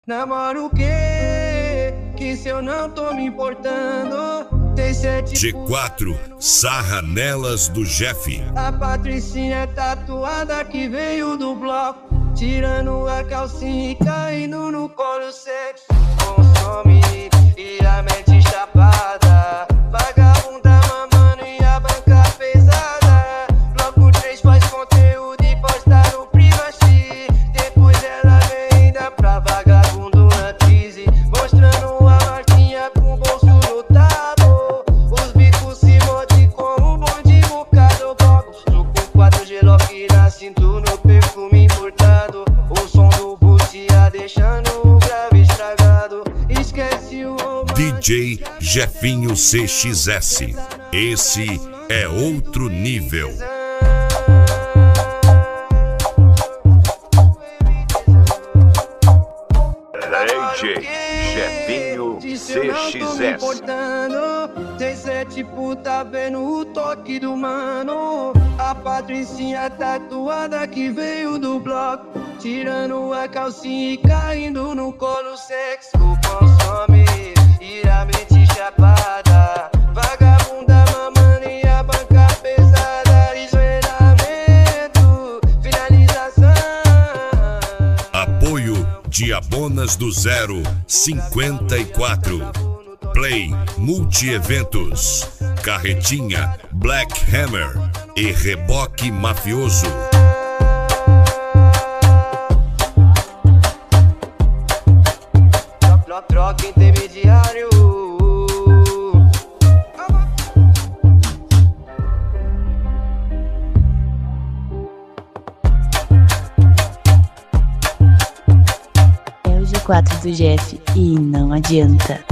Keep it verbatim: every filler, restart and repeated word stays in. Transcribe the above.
Namoro o quê? Que se eu não tô me importando. Tem sete G quatro, Sarra Nelas do Jeff. A Patricinha é tatuada que veio do bloco, tirando a calcinha e caindo no colo sexo. Consome e a mente chapada, vagabunda mamando e a banca pesada. Bloco três faz conteúdo e posta no Privacy. Depois ela vem ainda pra vagabundo na crise, mostrando a marquinha com o bolso lotado. Os bicos se mordem como um bonde bocado. Bloco com quatro G-Lock na cintura, no perfume importado. O som do boot ia deixando o grave estragado. Esquece o D J Jefinho C X S. Esse é outro nível. D J Jefinho C X S. Tem sete puta vendo o toque do mano. A Patricinha tatuada que veio do bloco, tirando a calcinha e caindo no colo sexo. Consome e a mente chapada, vagabunda mamando e a banca pesada. Esmeramento, finalização. Apoio Diabonas do Zero cinquenta e quatro. Play Multi-Eventos, Carretinha, Black Hammer e Reboque Mafioso. Troca intermediário. É o G quatro do Jeff e não adianta.